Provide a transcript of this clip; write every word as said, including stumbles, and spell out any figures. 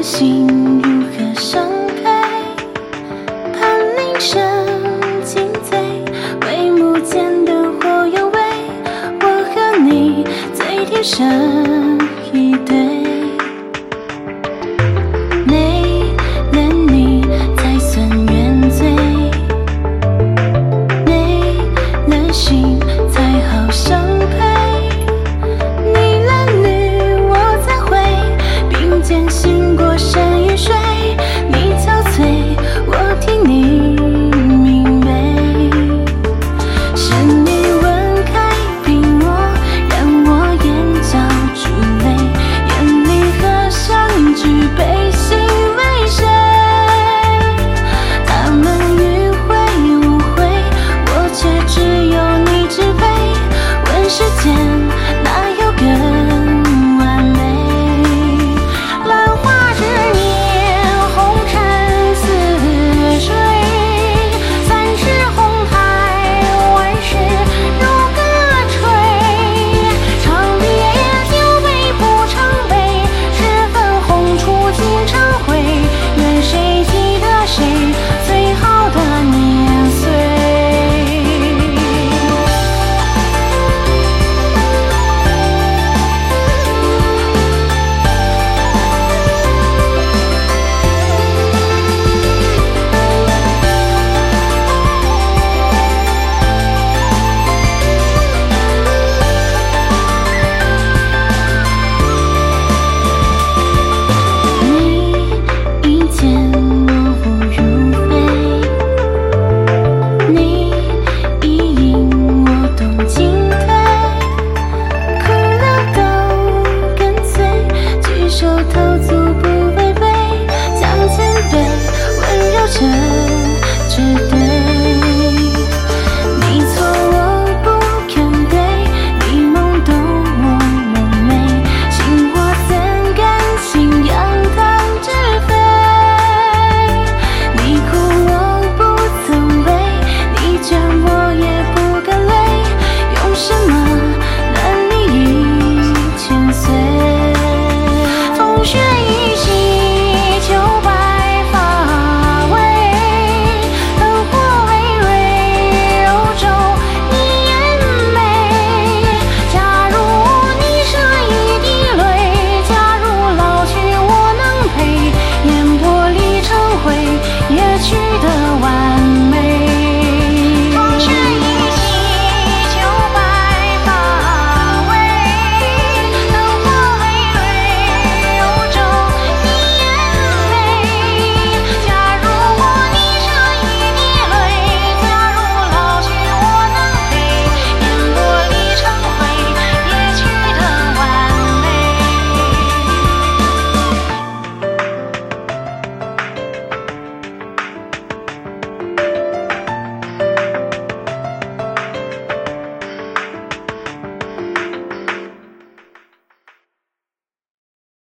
心如何伤悲？盼铃声尽醉，帷幕间的火药味，我和你最天生一对。没了你才算原罪，没了心才好相配。你蓝绿我才会并肩行过山与水，你憔悴我替你明媚。是你吻开屏幕，让我眼角珠泪，眼里合上举杯，心为谁？他们迂回无悔，我却只有你支配。问世间哪有更完美？兰花之年，红尘似水，三尺红台，万事如歌吹。长别酒杯不常杯，十分红烛尽成灰。愿谁记得谁最好的年岁？你一见模糊如非，你一引我动进退，哭了都跟随，举手投足不违背，将谦卑温柔成绝对。你错我不肯对，你懵懂我蒙昧，心火怎甘心扬汤止沸？你哭我不曾为，你倦我也不敢累，用什么暖你一千岁？风雪